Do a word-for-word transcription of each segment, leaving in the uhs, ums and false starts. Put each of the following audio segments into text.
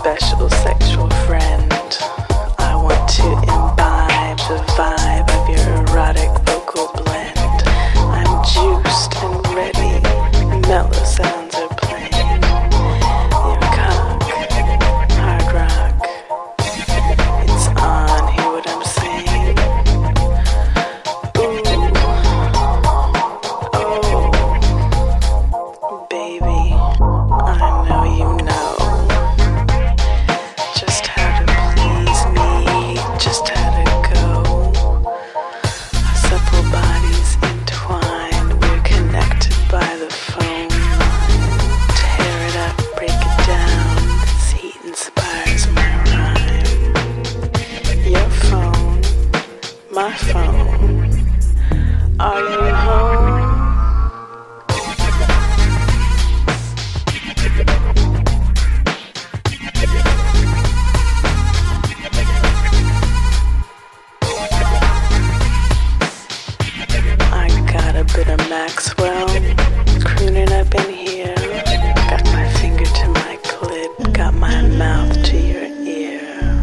special sexual friend. I want to imbibe the vibe of your erotic vocal blend. I'm juiced and ready, mellow sounds are playing. Your cock, hard rock, it's on, hear what I'm saying? Ooh, oh, baby, I know you know just how to please me, just how to go. Our supple bodies entwined, we're connected by the phone line. Tear it up, break it down, this heat inspires my rhyme. Your phone, my phone, are you home? I got a bit of Maxwell crooning up in here. Got my finger to my clit, got my mouth to your ear.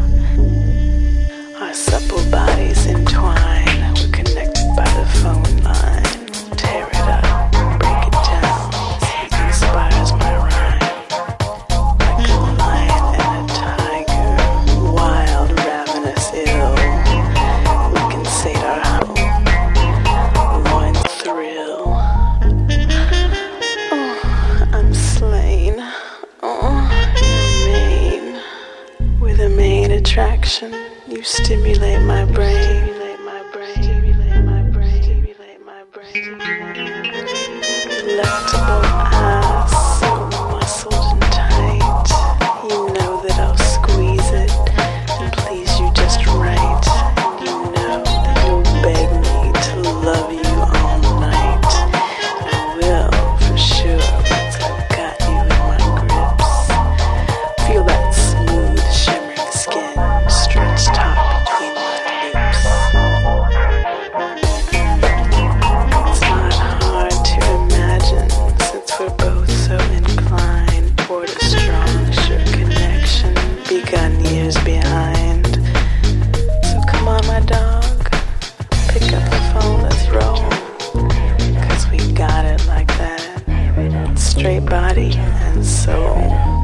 Our supple bodies entwine, we're connected by the phone line. Tear it up, break it down, this heat inspires my rhyme. Like a lion and a tiger, wild, ravenous, ill. We can sate our home, loin thrill. Oh, I'm slain. Oh, you're main. With a main attraction, you stimulate my brain. Stimulate my brain. Stimulate my brain. Stimulate my brain. Delectable ass, so muscled and tight. You know that I'll squeeze it and please you just right. And you know that you'll beg me to love you all night. I will, for sure, 'cause I've got you in my grips. Feel that smooth, shimmering skin stretch taut between my lips. It's not hard to imagine, since we're both so inclined toward a strong, sure connection begun years behind. So come on, my dog, pick up the phone, let's roll. 'Cause we got it like that, straight body and soul.